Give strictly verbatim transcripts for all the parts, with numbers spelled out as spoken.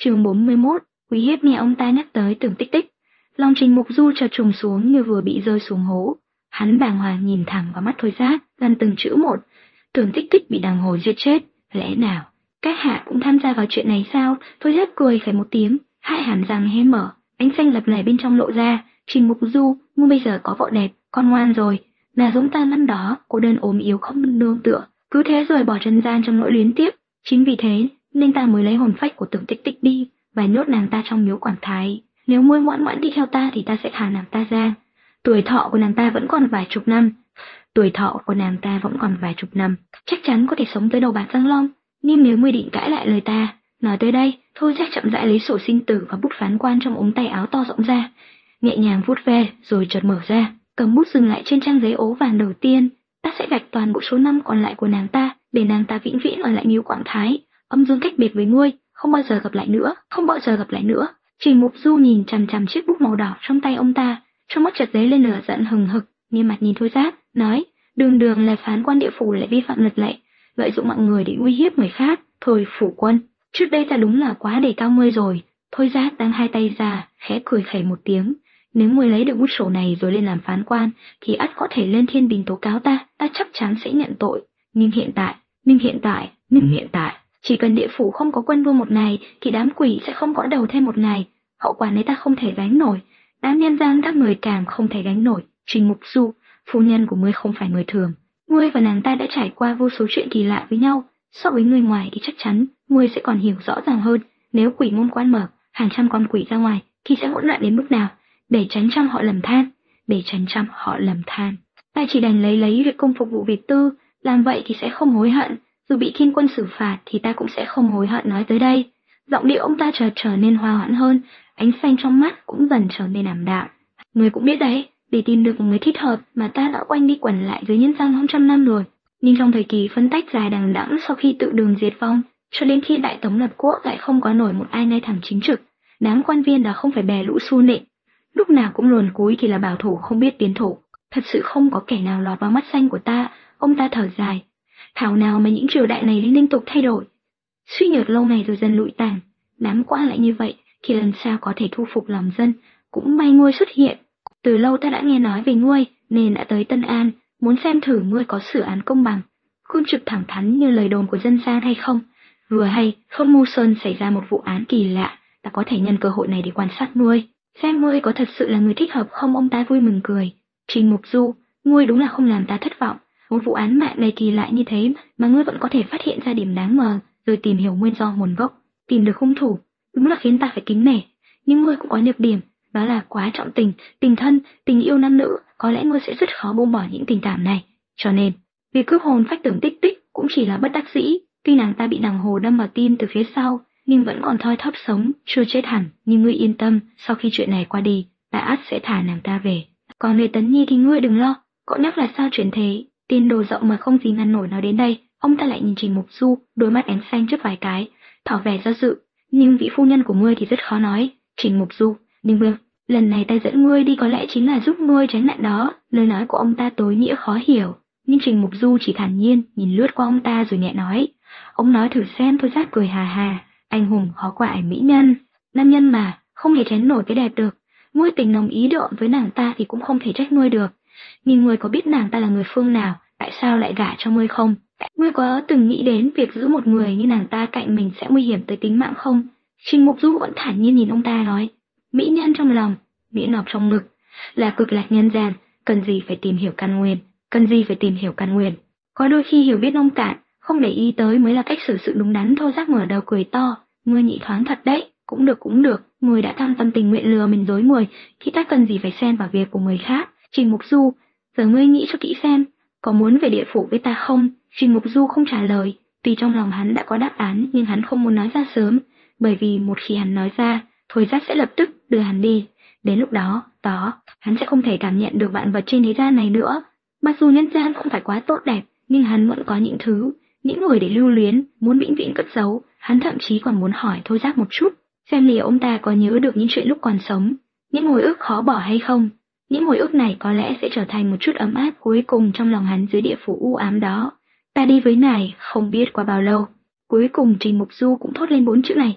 Chương bốn mươi mốt, uy hiếp nghe ông ta nhắc tới Tưởng Tích Tích. Lòng Trình Mục Du chợt trùng xuống như vừa bị rơi xuống hố. Hắn bàng hoàng nhìn thẳng vào mắt Thôi Giác, gần từng chữ một. Tưởng Tích Tích bị đằng hồ giết chết, lẽ nào các hạ cũng tham gia vào chuyện này sao? Thôi Giác cười khẽ một tiếng, hai hàm răng hé mở, ánh xanh lập lòe bên trong lộ ra. Trình Mục Du, ngươi bây giờ có vợ đẹp, con ngoan rồi. Là giống ta năm đó, cô đơn ốm yếu không nương tựa, cứ thế rồi bỏ trần gian trong nỗi luyến tiếc. Chính vì thế nên ta mới lấy hồn phách của Tưởng Tích Tích đi và nhốt nàng ta trong miếu Quảng Thái. Nếu ngươi ngoan ngoãn đi theo ta thì ta sẽ thả nàng ta ra. Tuổi thọ của nàng ta vẫn còn vài chục năm. Tuổi thọ của nàng ta vẫn còn vài chục năm, chắc chắn có thể sống tới đầu bạc răng long. Nhưng nếu ngươi định cãi lại lời ta, nói tới đây, Thôi Giác chậm rãi lấy sổ sinh tử và bút phán quan trong ống tay áo to rộng ra, nhẹ nhàng vuốt ve rồi chợt mở ra, cầm bút dừng lại trên trang giấy ố vàng đầu tiên. Ta sẽ gạch toàn bộ số năm còn lại của nàng ta, để nàng ta vĩnh viễn ở lại miếu Quảng Thái, âm dương cách biệt với ngươi, không bao giờ gặp lại nữa, không bao giờ gặp lại nữa. Trình Mục Du nhìn chằm chằm chiếc bút màu đỏ trong tay ông ta, trong mắt chợt dấy lên lửa giận hừng hực, nghiêm mặt nhìn Thôi Giác, nói: đường đường là phán quan địa phủ lại vi phạm luật lệ, lợi dụng mọi người để uy hiếp người khác. Thôi phủ quân, trước đây ta đúng là quá đề cao ngươi rồi. Thôi Giác đang hai tay ra, khẽ cười khẩy một tiếng. Nếu ngươi lấy được bút sổ này rồi lên làm phán quan, thì ắt có thể lên thiên đình tố cáo ta, ta chắc chắn sẽ nhận tội. Nhưng hiện tại, nhưng hiện tại, nhưng hiện tại, chỉ cần địa phủ không có quân vương một ngày, thì đám quỷ sẽ không có đầu thêm một ngày. Hậu quả này ta không thể gánh nổi, đám nhân gian các người càng không thể gánh nổi. Trình Mục Du, phu nhân của ngươi không phải người thường. Ngươi và nàng ta đã trải qua vô số chuyện kỳ lạ với nhau, so với người ngoài thì chắc chắn ngươi sẽ còn hiểu rõ ràng hơn. Nếu quỷ môn quan mở, hàng trăm con quỷ ra ngoài, thì sẽ hỗn loạn đến mức nào? Để tránh trăm họ lầm than, để tránh trăm họ lầm than, ta chỉ đành lấy lấy việc công phục vụ Việt tư, làm vậy thì sẽ không hối hận. Dù bị thiên quân xử phạt thì ta cũng sẽ không hối hận. Nói tới đây, giọng điệu ông ta chợt trở nên hòa hoãn hơn, ánh xanh trong mắt cũng dần trở nên ảm đạm. Người cũng biết đấy, để tìm được một người thích hợp mà ta đã quanh đi quẩn lại dưới nhân gian hơn trăm năm rồi. Nhưng trong thời kỳ phân tách dài đằng đẵng sau khi tự đường diệt vong, cho đến khi đại tống lập quốc lại không có nổi một ai nay thẳng chính trực, đám quan viên đó không phải bè lũ su nịnh, lúc nào cũng luồn cúi thì là bảo thủ không biết tiến thủ. Thật sự không có kẻ nào lọt vào mắt xanh của ta. Ông ta thở dài, thảo nào mà những triều đại này liên tục thay đổi, suy nhược lâu ngày rồi dần lụi tàn. Đám quan lại như vậy thì lần sau có thể thu phục lòng dân. Cũng may ngươi xuất hiện. Từ lâu ta đã nghe nói về ngươi nên đã tới Tân An, muốn xem thử ngươi có xử án công bằng, cương trực thẳng thắn như lời đồn của dân gian hay không. Vừa hay Phong Mưu Sơn xảy ra một vụ án kỳ lạ, ta có thể nhân cơ hội này để quan sát ngươi, xem ngươi có thật sự là người thích hợp không. Ông ta vui mừng cười. Trình Mục Du, ngươi đúng là không làm ta thất vọng. Một vụ án mạng đầy kỳ lạ như thế mà ngươi vẫn có thể phát hiện ra điểm đáng ngờ, rồi tìm hiểu nguyên do nguồn gốc, tìm được hung thủ, đúng là khiến ta phải kính nể. Nhưng ngươi cũng có nhược điểm, đó là quá trọng tình, tình thân, tình yêu nam nữ. Có lẽ ngươi sẽ rất khó buông bỏ những tình cảm này. Cho nên, việc cướp hồn phách Tưởng Tích Tích cũng chỉ là bất đắc dĩ. Tuy nàng ta bị đằng hồ đâm vào tim từ phía sau, nhưng vẫn còn thoi thóp sống, chưa chết hẳn. Nhưng ngươi yên tâm, sau khi chuyện này qua đi, ta ắt sẽ thả nàng ta về. Còn về Tấn Nhi thì ngươi đừng lo, cậu nhóc là sao chuyển thế, tiền đồ rộng mà không gì ngăn nổi. Nói đến đây, ông ta lại nhìn Trình Mục Du, đôi mắt ánh xanh chớp vài cái, tỏ vẻ do dự. Nhưng vị phu nhân của ngươi thì rất khó nói. Trình Mục Du, nhưng vương, lần này ta dẫn ngươi đi có lẽ chính là giúp ngươi tránh nạn đó. Lời nói của ông ta tối nghĩa khó hiểu, nhưng Trình Mục Du chỉ thản nhiên nhìn lướt qua ông ta rồi nhẹ nói. Ông nói thử xem. Thôi Giác cười hà hà, anh hùng khó quại mỹ nhân, nam nhân mà không thể chén nổi cái đẹp được. Ngươi tình nồng ý độn với nàng ta thì cũng không thể trách ngươi được. Nhưng ngươi có biết nàng ta là người phương nào, tại sao lại gả cho ngươi không? Ngươi có từng nghĩ đến việc giữ một người như nàng ta cạnh mình sẽ nguy hiểm tới tính mạng không? Trình Mục Du vẫn thản nhiên nhìn ông ta nói. Mỹ nhân trong lòng, mỹ ngọc trong ngực, là cực lạc nhân gian, cần gì phải tìm hiểu căn nguyên, cần gì phải tìm hiểu căn nguyên. Có đôi khi hiểu biết nông cạn, không để ý tới mới là cách xử sự đúng đắn. Thôi Giác mở đầu cười to. Ngươi nhị thoáng thật đấy. Cũng được cũng được, ngươi đã cam tâm tình nguyện lừa mình dối người, thì ta cần gì phải xen vào việc của người khác. Trình Mục Du, giờ ngươi nghĩ cho kỹ xem, có muốn về địa phủ với ta không? Trình Mục Du không trả lời. Tuy trong lòng hắn đã có đáp án, nhưng hắn không muốn nói ra sớm, bởi vì một khi hắn nói ra, Thôi Giác sẽ lập tức đưa hắn đi. Đến lúc đó, đó, hắn sẽ không thể cảm nhận được vạn vật trên thế gian này nữa. Mặc dù nhân gian không phải quá tốt đẹp, nhưng hắn vẫn có những thứ, những người để lưu luyến, muốn vĩnh viễn cất giấu. Hắn thậm chí còn muốn hỏi Thôi Giác một chút, xem liệu ông ta có nhớ được những chuyện lúc còn sống, những hồi ức khó bỏ hay không. Những hồi ức này có lẽ sẽ trở thành một chút ấm áp cuối cùng trong lòng hắn dưới địa phủ u ám đó. Ta đi với ngài không biết qua bao lâu. Cuối cùng Trình Mục Du cũng thốt lên bốn chữ này.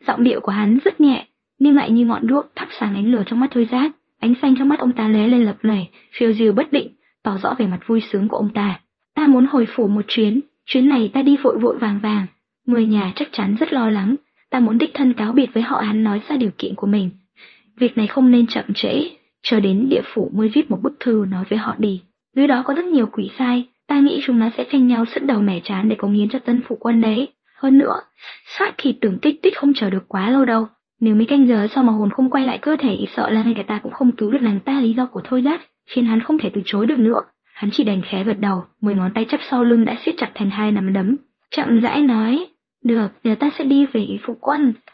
Giọng điệu của hắn rất nhẹ, nhưng lại như ngọn đuốc thắp sáng ánh lửa trong mắt Thôi Giác. Ánh xanh trong mắt ông ta lóe lên lập lòe, phiêu diêu bất định, tỏ rõ vẻ mặt vui sướng của ông ta. Ta muốn hồi phủ một chuyến, chuyến này ta đi vội vội vàng vàng. Người nhà chắc chắn rất lo lắng, ta muốn đích thân cáo biệt với họ. Hắn nói ra điều kiện của mình. Việc này không nên chậm trễ, chờ đến địa phủ mới viết một bức thư nói với họ đi. Dưới đó có rất nhiều quỷ sai, ta nghĩ chúng nó sẽ tranh nhau sứt đầu mẻ trán để cống hiến cho tân phủ quân đấy. Hơn nữa, sát khi Tưởng Tích Tích không chờ được quá lâu đâu. Nếu mấy canh giờ sau mà hồn không quay lại cơ thể, sợ là ngay cả ta cũng không cứu được nàng ta. Lý do của Thôi Giác khiến hắn không thể từ chối được nữa. Hắn chỉ đành khẽ gật đầu, mười ngón tay chắp sau lưng đã siết chặt thành hai nắm đấm, chậm rãi nói: được, giờ ta sẽ đi về phủ quân.